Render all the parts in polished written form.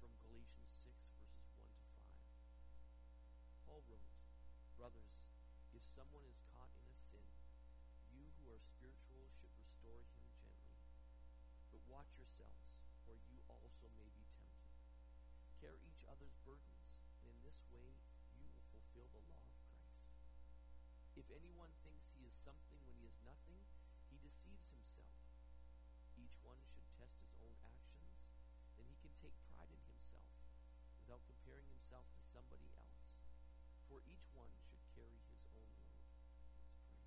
from Galatians 6, verses 1 to 5. Paul wrote, "Brothers, if someone is caught in a sin, you who are spiritual should restore him gently. But watch yourselves, or you also may be tempted. Carry each other's burdens, and in this way you will fulfill the law of Christ. If anyone thinks he is something when he is nothing, he deceives himself. Each one should test his own actions, then he can take pride in himself, without comparing himself to somebody else. For each one should carry his own load." Let's pray.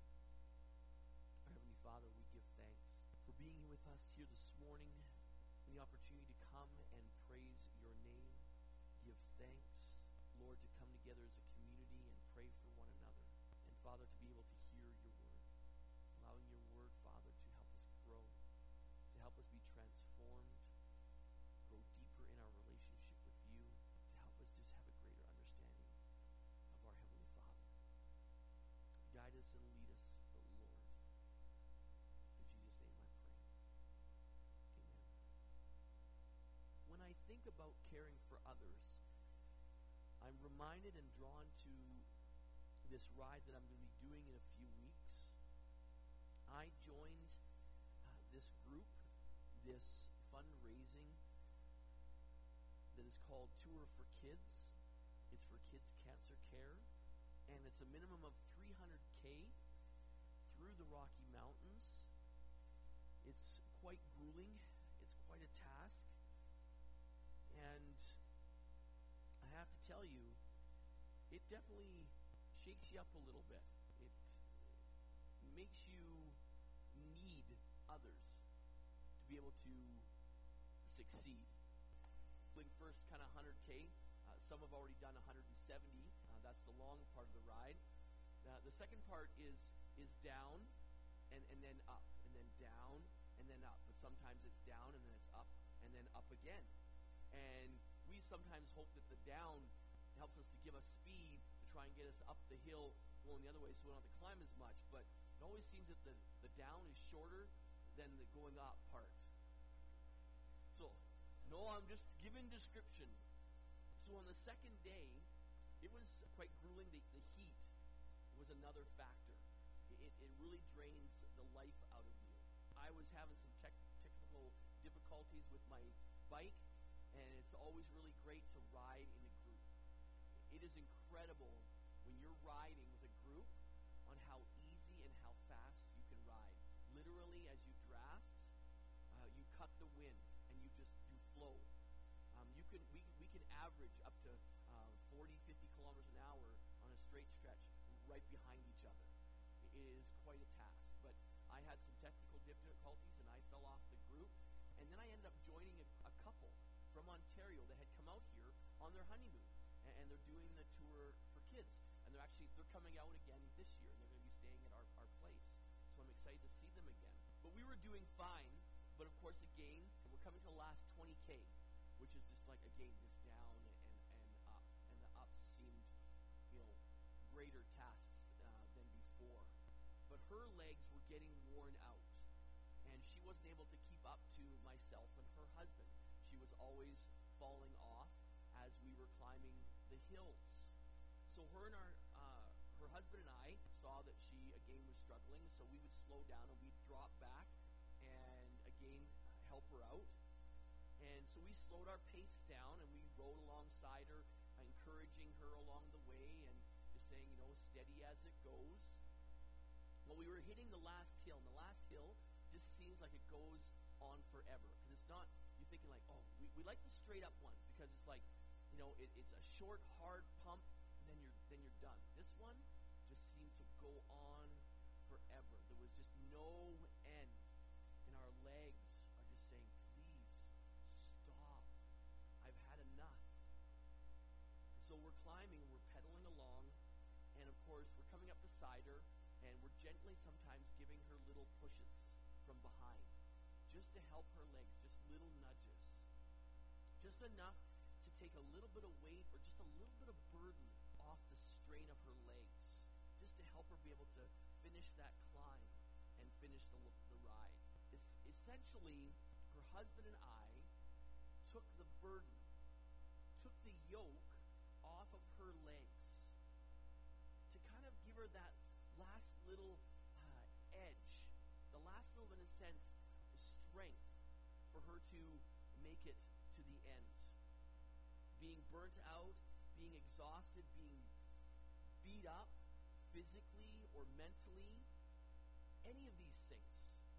Our Heavenly Father, we give thanks for being with us here this morning, and the opportunity to come and praise your name, give thanks, Lord, to come together as a community and pray for one another, and Father, to be able to hear your word, allowing your word, Father, to help us grow, to help us be transformed, grow deeper in our relationship with you, to help us just have a greater understanding of our Heavenly Father. Guide us and lead us, Lord. In Jesus' name I pray. Amen. When I think about caring for others, I'm reminded and drawn to this ride that I'm going to be doing in a few weeks. I joined this group, this fundraising that is called Tour for Kids. It's for kids' cancer care, and it's a minimum of 300K through the Rocky Mountains. It's quite grueling. It's quite a task, and I have to tell you, it definitely shakes you up a little bit. It makes you need others to be able to succeed. Like first kind of 100K, some have already done 170. That's the long part of the ride. The second part is down and then up, and then down and then up. But sometimes it's down and then it's up and then up again. And we sometimes hope that the down helps us to give us speed to try and get us up the hill going the other way so we don't have to climb as much. But it always seems that the down is shorter than the going up part. So, no, I'm just giving description. So on the second day, it was quite grueling. The heat was another factor. It really drains the life out of you. I was having some technical difficulties with my bike, and it's always really great to ride in a group. It is incredible when you're riding with a group on how easy and how fast you can ride. Literally, as you draft, you cut the wind and you flow. We can average up to 40, 50 kilometers an hour on a straight stretch right behind each other. It is quite a task. But I had some technical difficulties and I fell off the group. And then I ended up joining a couple from Ontario that had come out here on their honeymoon. And they're doing the tour for kids. And they're coming out again this year. And they're going to be staying at our place. So I'm excited to see them again. But we were doing fine. But of course, again, we're coming to the last 20K, which is just like, again, this down and up. And the up seemed, greater tasks than before. But her legs were getting worn out. And she wasn't able to keep up to myself and her husband. She was always falling off as we were climbing the hills. So her husband and I saw that she, again, was struggling. So we would slow down and we'd drop back and, again, help her out. And so we slowed our pace down and we rode alongside her, encouraging her along the way and just saying, steady as it goes. Well, we were hitting the last hill, and the last hill just seems like it goes on forever. Because it's not, you're thinking like, oh, we like the straight up ones because it's like, it's a short, hard pump, and then you're done. This one just seemed to go on forever. There was just no end. And our legs are just saying, please, stop. I've had enough. So we're climbing, we're pedaling along, and of course, we're coming up beside her, and we're gently sometimes giving her little pushes from behind, just to help her legs, just little nudges. Just enough to take a little bit of weight or just a little bit of burden off the strain of her legs, just to help her be able to finish that climb and finish the ride. Essentially, her husband and I took the burden the yoke off of her legs to kind of give her that last little edge, the last little, in a sense, strength for her to make it to the end. Being burnt out, being exhausted, being beat up physically or mentally, any of these things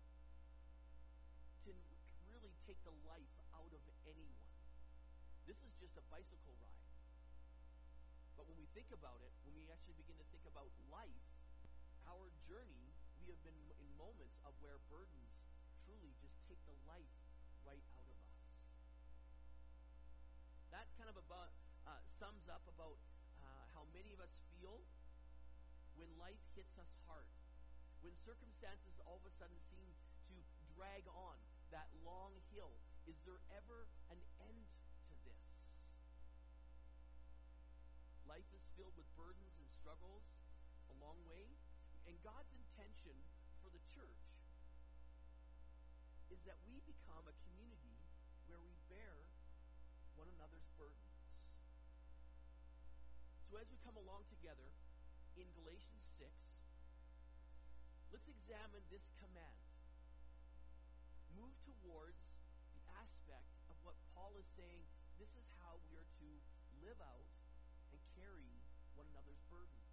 to really take the life out of anyone. This is just a bicycle ride. But when we think about it, when we actually begin to think about life, our journey, we have been in moments of where burdens truly just take the life right out of us. That kind of about sums up about how many of us feel when life hits us hard, when circumstances all of a sudden seem to drag on that long hill. Is there ever an end to this? Life is filled with burdens and struggles a long way, and God's intention for the church is that we become a community where we bear one another's burdens. So as we come along together in Galatians 6, let's examine this command. Move towards the aspect of what Paul is saying. This is how we are to live out and carry one another's burdens.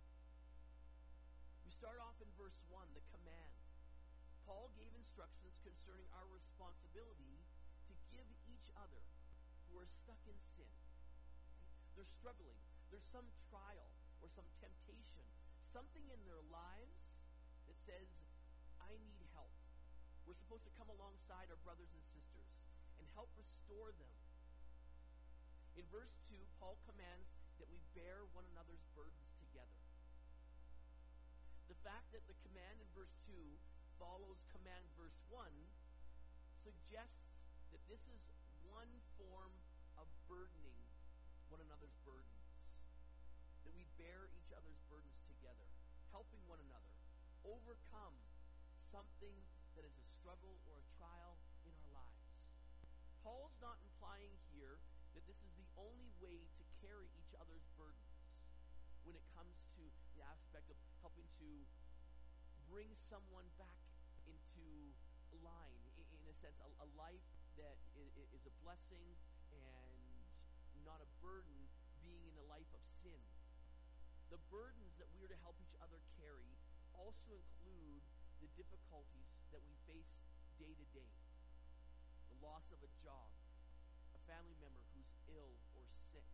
We start off in verse 1, the command. Paul gave instructions concerning our responsibility to give each other who are stuck in sin. Right? They're struggling. There's some trial or some temptation, something in their lives that says, I need help. We're supposed to come alongside our brothers and sisters and help restore them. In verse 2, Paul commands that we bear one another's burdens together. The fact that the command in verse 2 follows command verse 1 suggests that this is one form of burdening one another's burdens. That we bear each other's burdens together, helping one another overcome something that is a struggle or a trial in our lives. Paul's not implying here that this is the only way to carry each other's burdens when it comes to the aspect of helping to bring someone back into line, in a sense, a life that is a blessing and not a burden, being in a life of sin. The burdens that we are to help each other carry also include the difficulties that we face day to day. The loss of a job, a family member who's ill or sick,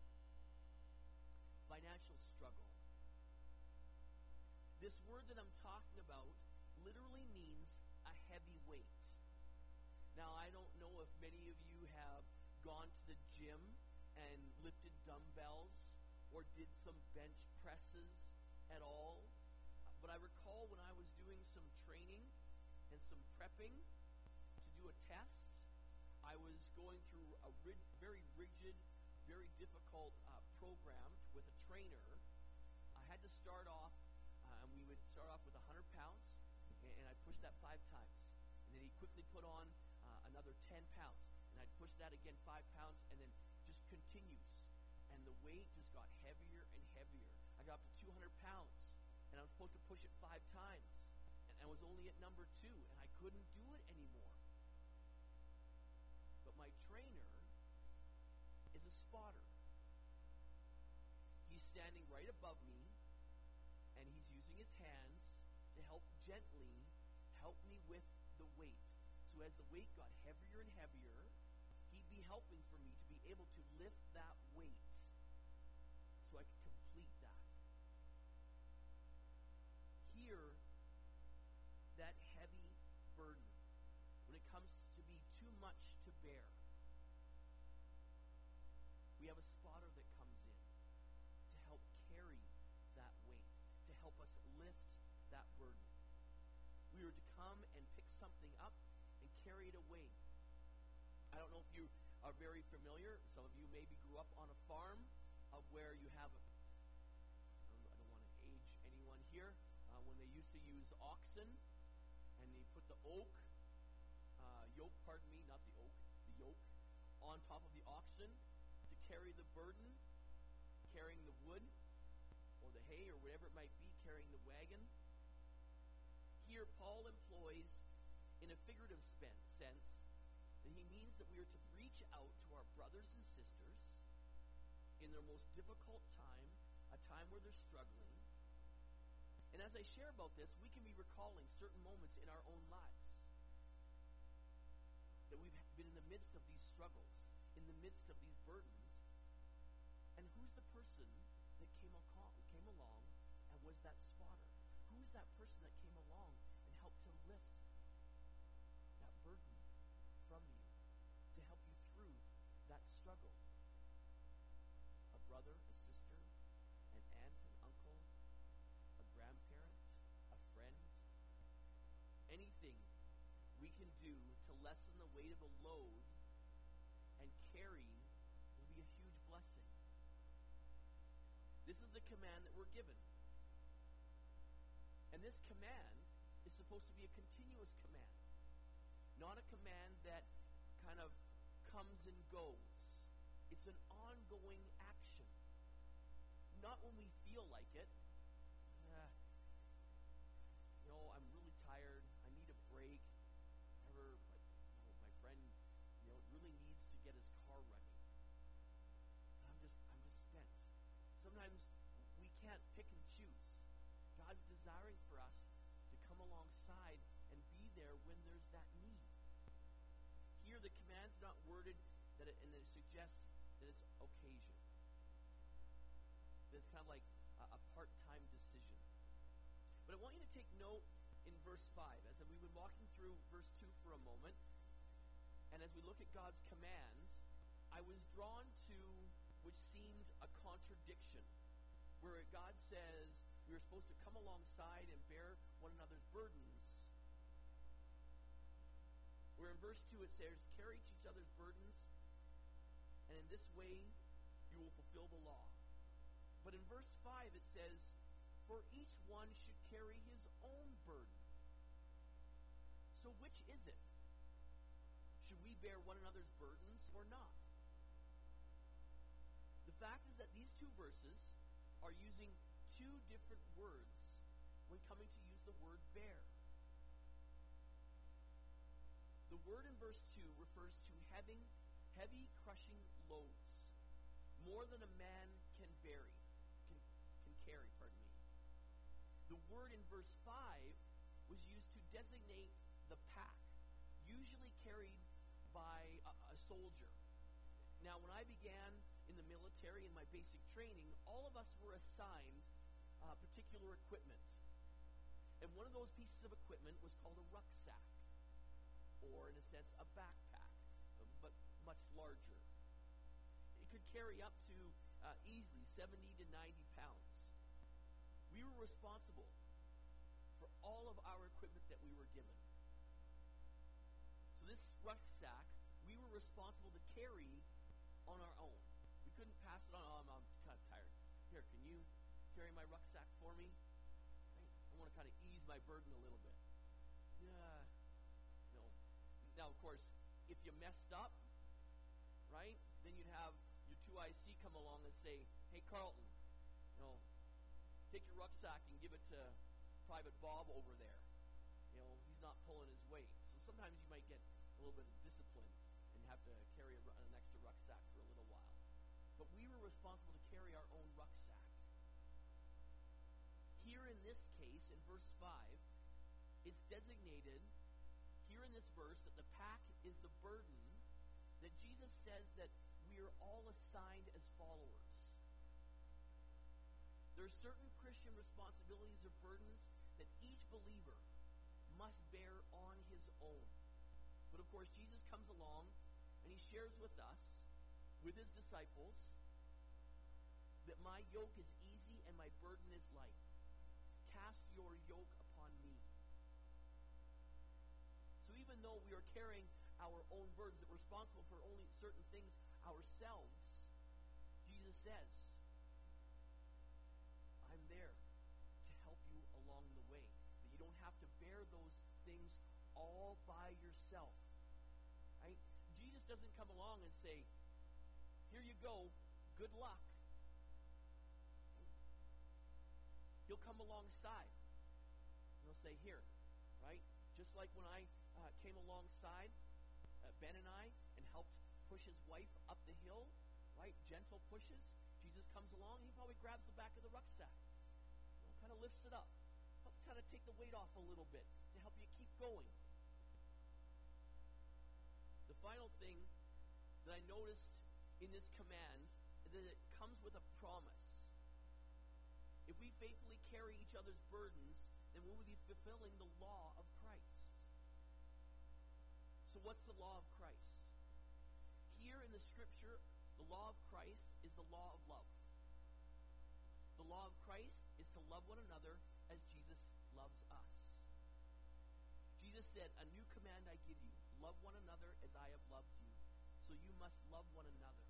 financial struggle. This word that I'm talking about literally means a heavy weight. Now, I don't know if many of you have gone to the gym and lifted dumbbells or did some bench presses at all. But I recall when I was doing some training and some prepping to do a test, I was going through a very rigid, very difficult program with a trainer. I had to start off, and we would start off with 100 pounds, and I'd push that 5 times. And then he'd quickly put on another 10 pounds, and I'd push that again 5 pounds, and then just continues. And the weight just got heavier and heavier. I got up to 200 pounds, and I was supposed to push it 5 times. And I was only at number 2, and I couldn't do it anymore. But my trainer is a spotter. He's standing right above me, and he's using his hands to help gently help me with the weight. So as the weight got heavier and heavier, he'd be helping for me to be able to lift that weight so I could complete that. Here, that heavy burden, when it comes to be too much to bear, we have a spotter that comes in to help carry that weight, to help us lift that burden. We are to come and pick something up and carry it away. I don't know if you are very familiar. Some of you maybe grew up on a farm of where you have, I don't want to age anyone here, when they used to use oxen, and they put the yoke, on top of the oxen to carry the burden, carrying the wood, or the hay, or whatever it might be, carrying the wagon. Here, Paul employs, in a figurative sense, that he means that we are to reach out to our brothers and sisters in their most difficult time, a time where they're struggling. And as I share about this, we can be recalling certain moments in our own lives that we've been in the midst of these struggles, in the midst of these burdens. And who's the person that came along and was that spotter? Who's that person that came along and helped to lift that burden from you, to help you through that struggle? A brother, a sister, an aunt, an uncle, a grandparent, a friend. Anything we can do to lessen the weight of a load and carry will be a huge blessing. This is the command that we're given. And this command is supposed to be a continuous command, not a command that kind of comes and goes. It's an ongoing action. Not when we feel like it. I'm really tired. I need a break. My friend, really needs to get his car running. I'm just spent. Sometimes we can't pick and choose. God's desiring for us to come alongside and be there when there's that need. Here, the command's not worded and it suggests that it's occasion. That it's kind of like a part-time decision. But I want you to take note in verse 5, as we've been walking through verse 2 for a moment, and as we look at God's command, I was drawn to which seemed a contradiction, where God says we are supposed to come alongside and bear one another's burdens, where in verse 2 it says, carry each other's burdens, and in this way you will fulfill the law. But in verse 5 it says, for each one should carry his own burden. So which is it? Should we bear one another's burdens or not? The fact is that these two verses are using two different words when coming to use the word bear. The word in verse 2 refers to having heavy, crushing loads, more than a man can carry. The word in verse 5 was used to designate the pack, usually carried by a soldier. Now, when I began in the military in my basic training, all of us were assigned particular equipment. And one of those pieces of equipment was called a rucksack, or in a sense, a backpack, but much larger. It could carry up to easily 70 to 90 pounds. We were responsible for all of our equipment that we were given. So this rucksack, we were responsible to carry on our own. We couldn't pass it on. Oh, I'm kind of tired. Here, can you carry my rucksack for me? Right? I want to kind of ease my burden a little bit. Yeah. No. Now, of course, if you messed up, right, then you'd have your 2IC come along and say, hey, Carlton, take your rucksack and give it to Private Bob over there. He's not pulling his weight. So sometimes you might get a little bit of discipline and have to carry an extra rucksack for a little while. But we were responsible to carry our own rucksack. Here in this case, in verse 5, it's designated here in this verse that the pack is the burden that Jesus says that we are all assigned as followers. There are certain Christian responsibilities or burdens that each believer must bear on his own. But of course, Jesus comes along and he shares with us, with his disciples, that my yoke is easy and my burden is light. Cast your yoke upon me. So even though we are carrying our own burdens, that we're responsible for only certain things ourselves, Jesus says, I'm there to help you along the way. That you don't have to bear those things all by yourself. Right? Jesus doesn't come along and say, here you go, good luck. He'll come alongside. And he'll say, here, right? Just like when I came alongside Ben and I and helped push his wife up the hill, right? Gentle pushes. Jesus comes along, he probably grabs the back of the rucksack, kind of lifts it up, helps kind of take the weight off a little bit to help you keep going. The final thing that I noticed in this command is that it comes with a promise. If we faithfully carry each other's burdens, then we will be fulfilling the law of Christ. So what's the law of Christ? Here in the scripture, the law of Christ is the law of love. The law of Christ is to love one another as Jesus loves us. Jesus said, a new command I give you, love one another as I have loved you. So you must love one another.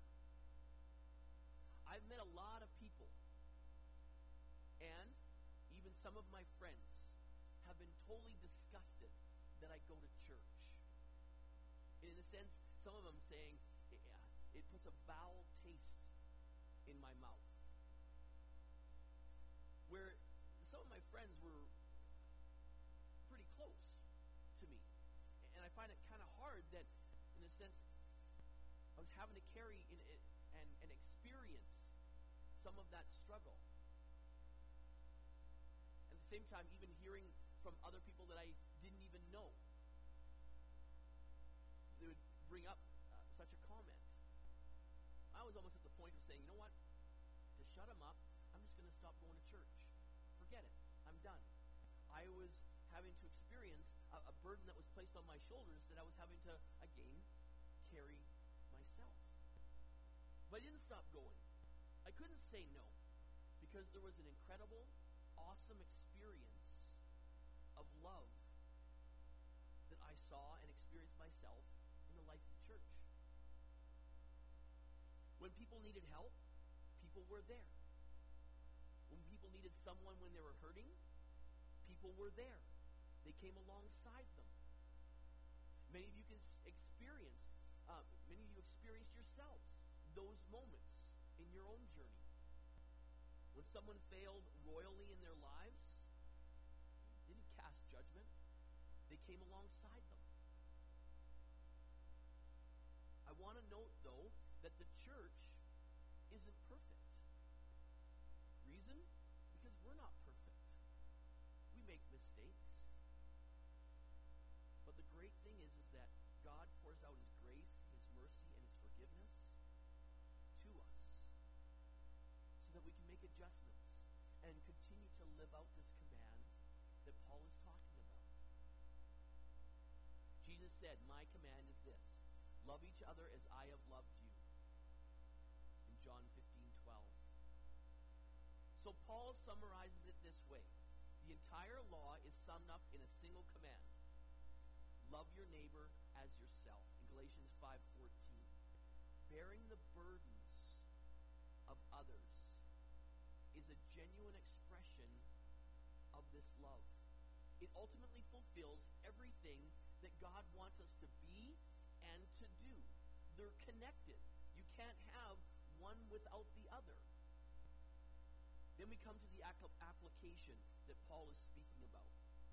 I've met a lot of people, and even some of my friends have been totally disgusted that I go to church. In a sense, some of them saying, it puts a foul taste in my mouth. Where some of my friends were pretty close to me. And I find it kind of hard that, in a sense, I was having to carry and experience some of that struggle. At the same time, even hearing from other people that I didn't even know, they would bring up such a comment. I was almost at the point of saying, you know what? To shut them up, I'm just going to stop going to church. Forget it. I'm done. I was having to experience a burden that was placed on my shoulders that I was having to, again, carry myself. But I didn't stop going. I couldn't say no because there was an incredible, awesome experience of love that I saw and experienced myself in the life of the church. When people needed help, people were there. When people needed someone when they were hurting, people were there. They came alongside them. Many of you can experience, many of you experienced yourselves those moments in your own journey. When someone failed royally in their lives, they didn't cast judgment. They came alongside them. I want to note, though, that the church isn't perfect. Reason? Because we're not perfect. We make mistakes. But the great thing is that God pours out his grace, his mercy, and his forgiveness to us so that we can make adjustments and continue to live out this command that Paul is talking about. Jesus said, my command is this, love each other as I have loved you. In John 15:12. So Paul summarizes it this way. The entire law is summed up in a single command. Love your neighbor as yourself. In Galatians 5:14. Bearing the burdens of others is a genuine expression of this love. It ultimately fulfills everything that God wants us to be and to do. They're connected. You can't have one without the other. Then we come to the application that Paul is speaking about.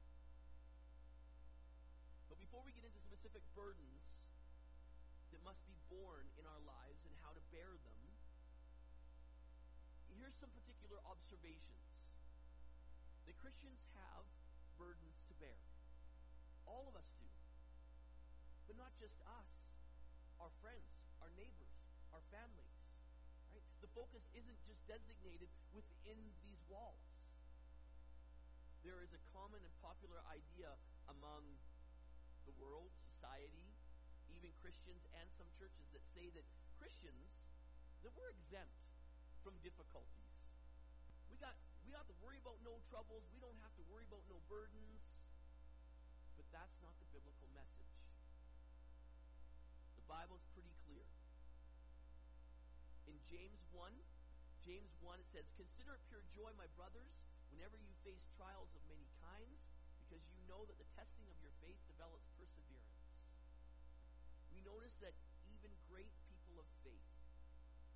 But before we get into specific burdens that must be borne in our lives and how to bear them, here's some particular observations. The Christians have burdens to bear. All of us do. But not just us. Our friends, our neighbors, our families. Right? The focus isn't just designated within these walls. There is a common and popular idea among the world, society, even Christians and some churches that say that Christians, that we're exempt from difficulties. We don't have to worry about no troubles. We don't have to worry about no burdens. But that's not the biblical message. The Bible's pretty clear. In James 1, it says, consider it pure joy, my brothers, whenever you face trials of many kinds, because you know that the testing of your faith develops perseverance. We notice that even great people of faith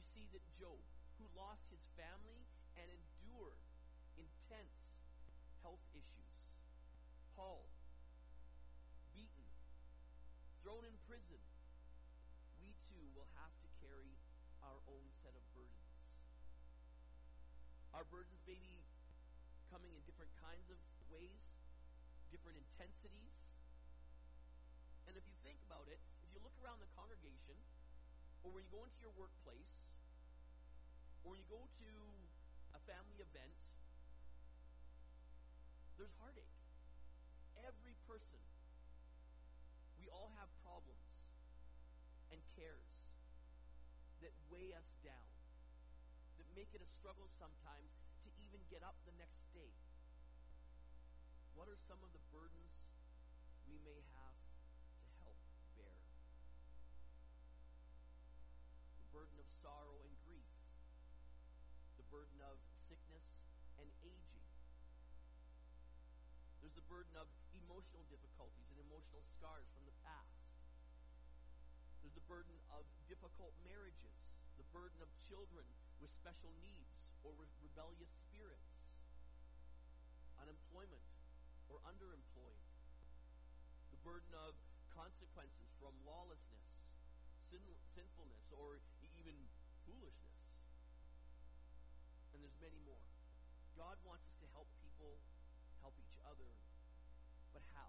see that Job, who lost his family and endured intense health issues. Paul, beaten, thrown in prison. We too will have to carry our own set of burdens. Our burdens may be coming in different kinds of ways, different intensities. And if you think about it, if you look around the congregation, or when you go into your workplace, or when you go to a family event, there's heartache. Every person, we all have problems and cares that weigh us down, that make it a struggle sometimes to even get up the next day. What are some of the burdens we may have to help bear? The burden of sorrow and grief, the burden of sickness and aging. There's the burden of emotional difficulties and emotional scars from the past. There's the burden of difficult marriages, the burden of children with special needs or rebellious spirits, unemployment or underemployed, the burden of consequences from lawlessness, sinfulness, or even foolishness. And there's many more. God wants us to help people, help each other, but how?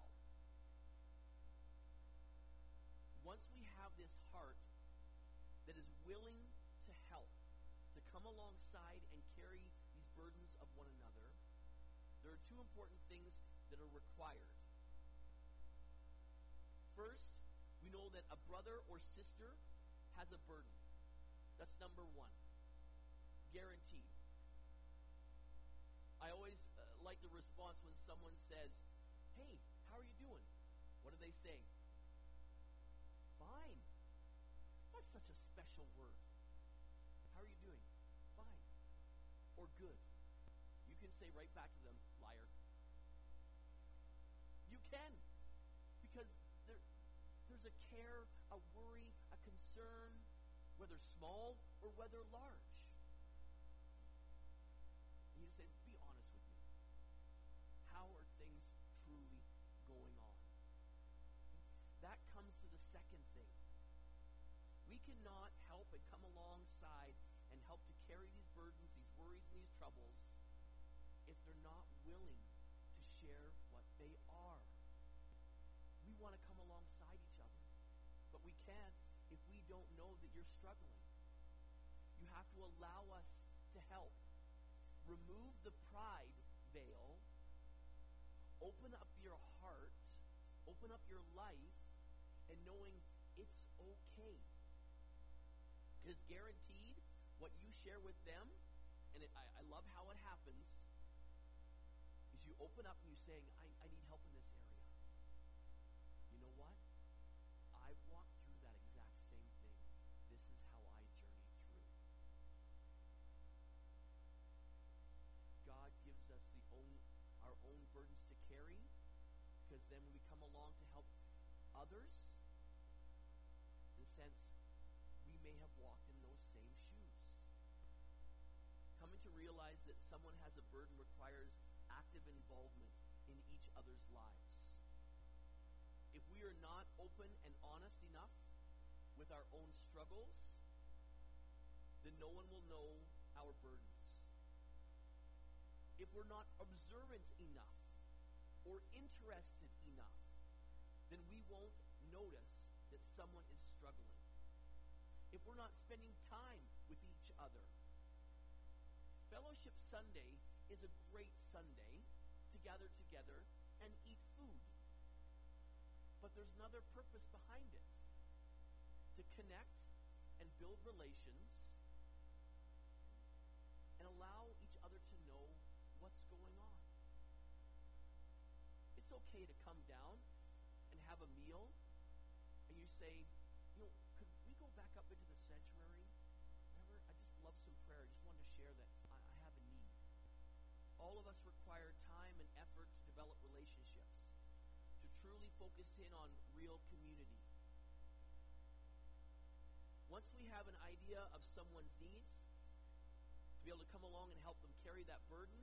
Once we have this heart that is willing to help, to come alongside and carry these burdens of one another, there are two important things that are required. First, we know that a brother or sister has a burden. That's number one. Guaranteed. I always like the response when someone says, "Hey, how are you doing?" What do they say? Fine. That's such a special word. How are you doing? Fine. Or good. You can say right back to them, liar. You can. Because there's a care, a worry, a concern, whether small or whether large. And you say, be honest with me. How are things truly going on? That comes to the second thing. We cannot help and come alongside and help to carry these burdens, these worries, and these troubles if they're not willing to share what they are. We want to come alongside each other, but we can't if we don't know that you're struggling. You have to allow us to help. Remove the pride veil. Open up your heart. Open up your life, and knowing it's okay. Because guaranteed, what you share with them, and I love how it happens, is you open up and you saying, I need help in this area. You know what? I've walked through that exact same thing. This is how I journeyed through. God gives us our own burdens to carry, because then when we come along to help others, in a sense, we may have walked in those same shoes. Coming to realize that someone has a burden requires active involvement in each other's lives. If we are not open and honest enough with our own struggles, then no one will know our burdens. If we're not observant enough or interested enough, then we won't notice that someone is struggling. If we're not spending time with each other. Fellowship Sunday is a great Sunday to gather together and eat food. But there's another purpose behind it. To connect and build relations and allow each other to know what's going on. It's okay to come down and have a meal and you say, could we go back up into the sanctuary? Remember, I just love some prayer. I just wanted to share that I have a need. All of us require time and effort to develop relationships, to truly focus in on real community. Once we have an idea of someone's needs, to be able to come along and help them carry that burden,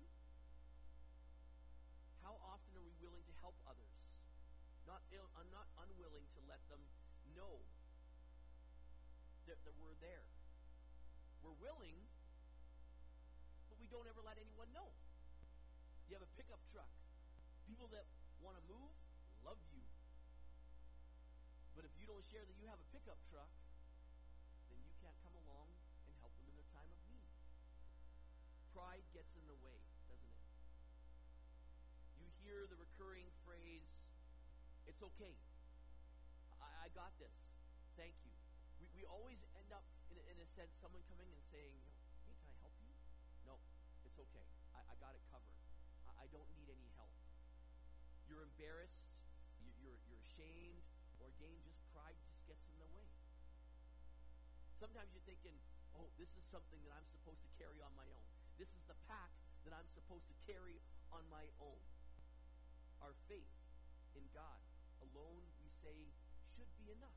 how often are we willing to help others? I'm not unwilling to let them know that we're there. We're willing, but we don't ever let anyone know. You have a pickup truck. People that want to move love you. But if you don't share that you have a pickup truck, then you can't come along and help them in their time of need. Pride gets in the way, doesn't it? You hear the recurring phrase, "It's okay. I got this. Thank you." We always end up, in a sense, someone coming and saying, "Hey, can I help you?" "No, it's okay. I got it covered. I don't need any help." You're embarrassed. You're ashamed. Or again, just pride just gets in the way. Sometimes you're thinking, "Oh, this is something that I'm supposed to carry on my own. This is the pack that I'm supposed to carry on my own." Our faith in God alone, we say, should be enough.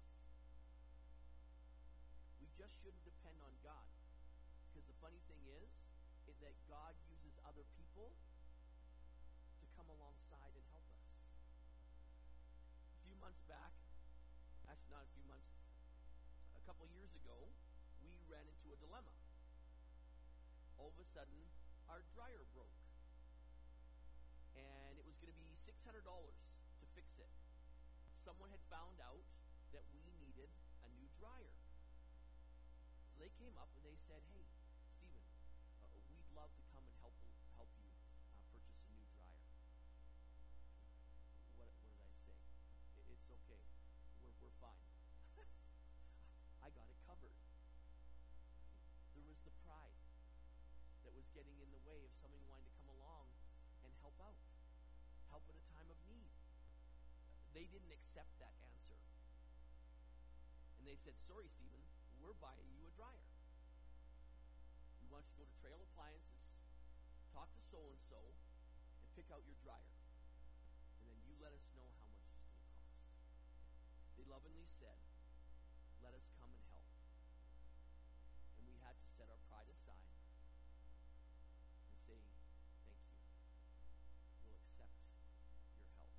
We just shouldn't depend on God. Because the funny thing is that God uses other people to come alongside and help us. A few months back, actually not a few months, a couple of years ago, we ran into a dilemma. All of a sudden, our dryer broke. And it was going to be $600 to fix it. Someone had found out that we needed a new dryer. So they came up and they said, "Hey, Stephen, we'd love to come and help you purchase a new dryer." What did I say? It's okay. We're fine. I got it covered. There was the pride that was getting in the way of someone wanting to come along and help out, help in a time of need. They didn't accept that answer. And they said, "Sorry, Stephen, we're buying you a dryer. We want you to go to Trail Appliances, talk to so-and-so, and pick out your dryer. And then you let us know how much it's going to cost." They lovingly said, "Let us come and help." And we had to set our pride aside and say, "Thank you. We'll accept your help."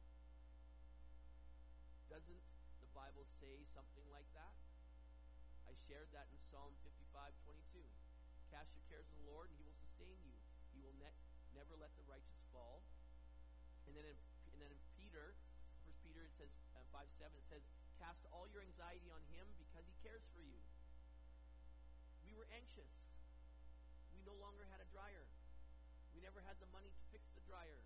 Doesn't the Bible say something like that? I shared that in Psalm 55:22. "Cast your cares on the Lord, and He will sustain you. He will never let the righteous fall." And then in Peter, 1 Peter, it says 5:7, it says, "Cast all your anxiety on Him because He cares for you." We were anxious. We no longer had a dryer. We never had the money to fix the dryer.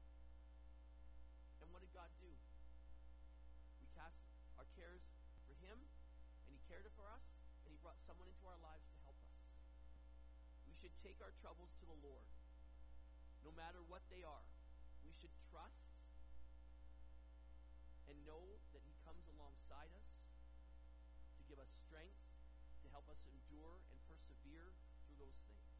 And what did God do? We cast our cares for Him, and He cared for us, and He brought someone into our lives to help us. We should take our troubles to the Lord, no matter what they are. We should trust and know that He comes alongside us to give us strength, to help us endure and persevere through those things.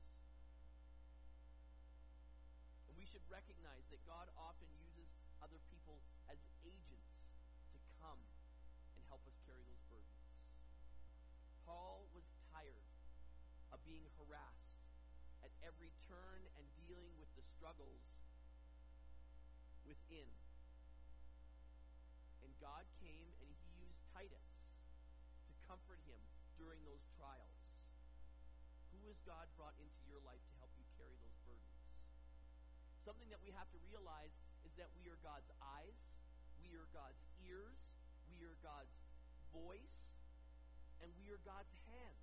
And we should recognize that God often uses other people as agents to come and help us carry those burdens. Paul was tired of being harassed at every turn and dealing with the struggles within. And God came and He used Titus to comfort him during those trials. Who has God brought into your life to help you carry those burdens? Something that we have to realize is that we are God's eyes, we are God's ears, we are God's voice, and we are God's hands.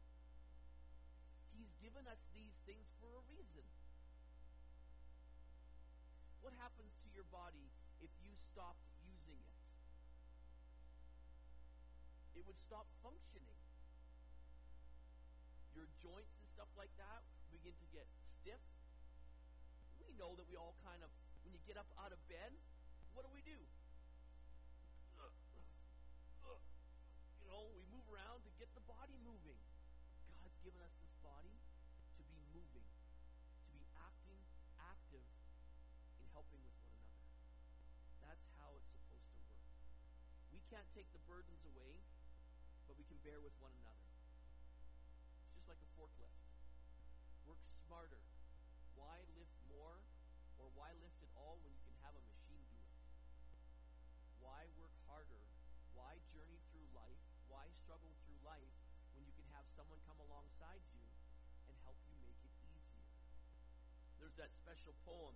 He's given us these things for a reason. What happens to your body if you stopped using it? It would stop functioning. Your joints and stuff like that begin to get stiff. We know that we all kind of, when you get up out of bed, what do? We move around to get the body moving. God's given us this body to be moving, to be active in helping with one another. That's how it's supposed to work. We can't take the burdens away, but we can bear with one another. just like a forklift. Work smarter. Why lift more, or why lift it all when you can have a machine do it? Why work harder? Why journey through life? Why struggle through life when you can have someone come alongside you and help you make it easier? There's that special poem,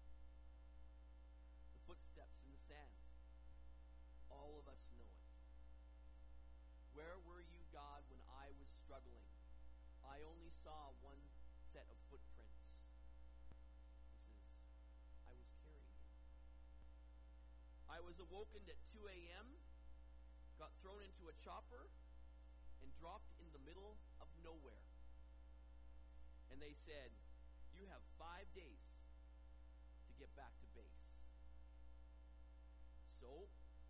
The Footsteps in the Sand. All of us know it. Where were you, God, when I was struggling? I only saw one set of footprints. This is, I was carrying you. I was awoken at 2 a.m., got thrown into a chopper, and dropped in the middle of nowhere. And they said, you have 5 days to get back to base. So,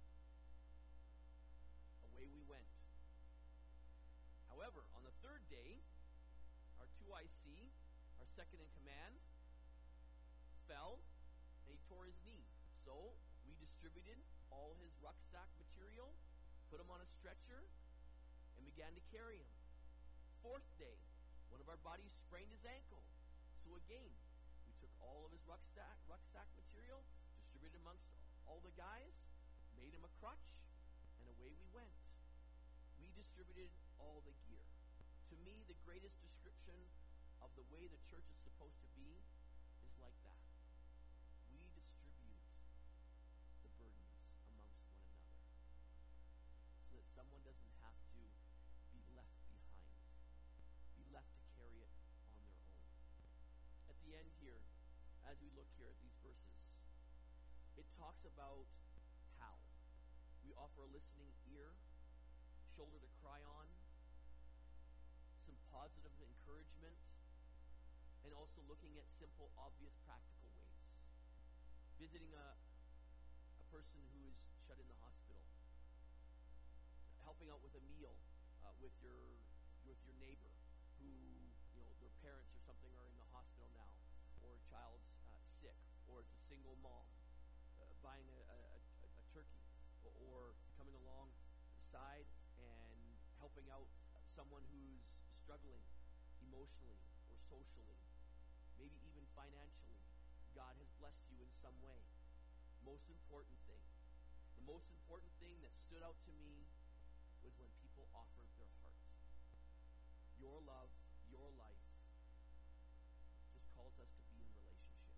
away we went. However, on the third day, our 2IC, our second in command, fell and he tore his knee. So, we distributed all his rucksack material, put him on a stretcher, and began to carry him. Fourth day, one of our buddies sprained his ankle. So again, we took all of his rucksack material, distributed amongst all the guys, made him a crutch, and away we went. We distributed all the gear. To me, the greatest description of the way the church is supposed to be is like that. We distribute the burdens amongst one another so that someone doesn't have to be left behind, be left to carry it on their own. At the end here, as we look here at these verses, it talks about how we offer a listening ear, shoulder to cry on, some positive encouragement, and also looking at simple, obvious, practical ways. Visiting a person who is shut in the hospital, helping out with a meal with your neighbor who, their parents or something are in the hospital now, or a child's sick, or it's a single mom buying a turkey, or coming along the side and helping out someone who's struggling emotionally or socially, maybe even financially. God has blessed you in some way. The most important thing that stood out to me was when people offered their heart. Your love, your life just calls us to be in relationship.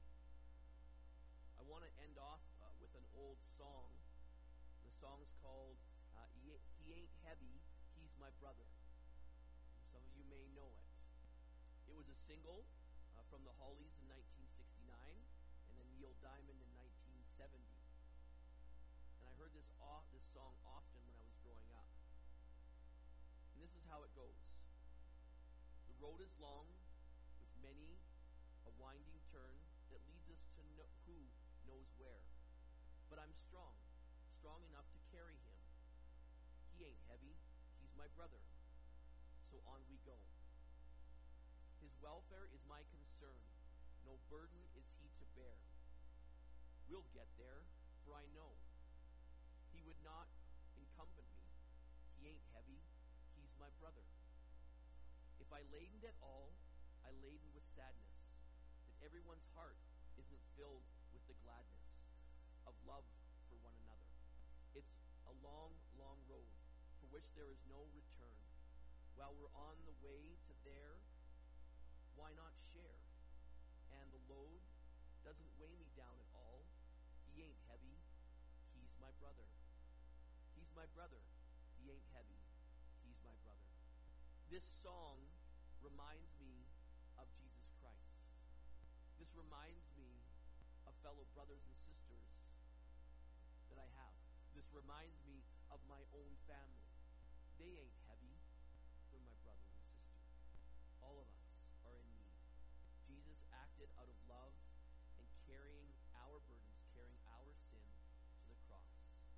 I want to end off with an old song. The song's called He Ain't Heavy, He's My Brother. Some of you may know it. It was a single from the Hollies in 1969 and then Neil Diamond in 1970. And I heard this song often when I was growing up. And this is how it goes. The road is long with many a winding turn that leads us to who knows where. But I'm strong enough to carry him. He ain't heavy, he's my brother. So on we go. His welfare is my concern. No burden is he to bear. We'll get there, for I know he would not incumbent me. He ain't heavy, he's my brother. If I laden at all, I laden with sadness, that everyone's heart isn't filled with the gladness of love for one another. It's a long, long road for which there is no return. While we're on the way to there, why not share? And the load doesn't weigh me down at all. He ain't heavy, he's my brother. He's my brother, he ain't heavy, he's my brother. This song reminds me of Jesus Christ. This reminds me of fellow brothers and sisters that I have. This reminds me of my own family. They ain't heavy, they're my brother and sister. All of us are in need. Jesus acted out of love and carrying our burdens, carrying our sin to the cross.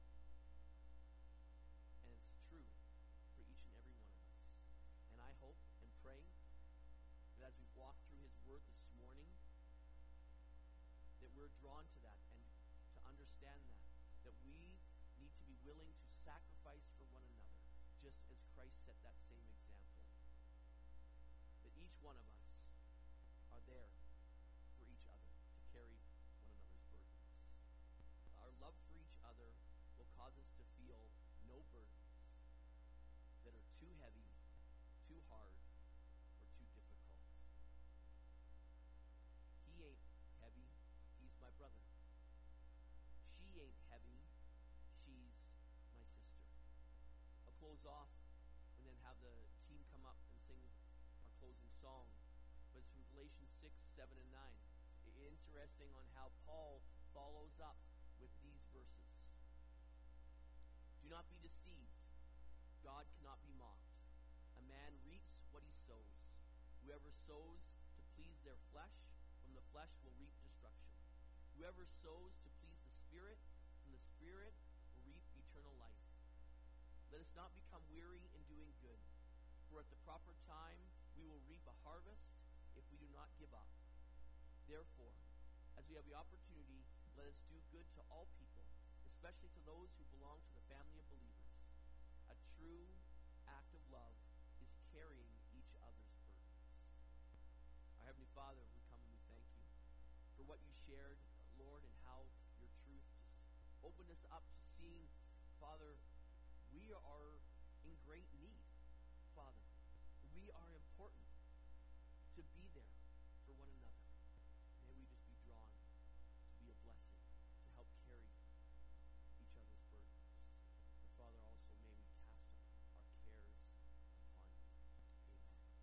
And it's true for each and every one of us. And I hope and pray that as we walk through his word this morning, that we're drawn to that and to understand that we need to be willing to sacrifice for one another, just as Christ set that same example. each one of us are there for each other, to carry one another's burdens. Our love for each other will cause us to feel no burdens that are too heavy, too hard, or too difficult. He ain't heavy, he's my brother. She ain't heavy, she's my sister. I'll close off and then have the team come up and sing our closing song. But it's from Galatians 6, 7, and 9. Interesting on how Paul follows up with these verses. Do not be deceived. God cannot be mocked. A man reaps what he sows. Whoever sows to please their flesh, from the flesh will reap destruction. Whoever sows to please the Spirit, from the Spirit will reap eternal life. Let us not become weary in doing good, for at the proper time we will reap a harvest if we do not give up. Therefore, as we have the opportunity, let us do good to all people, especially to those who belong to the family of believers. A true act of love is carrying each other's burdens. Our Heavenly Father, we come and we thank you for what you shared, Lord, and how your truth just opened us up to seeing, Father, we are in great need, Father. We are in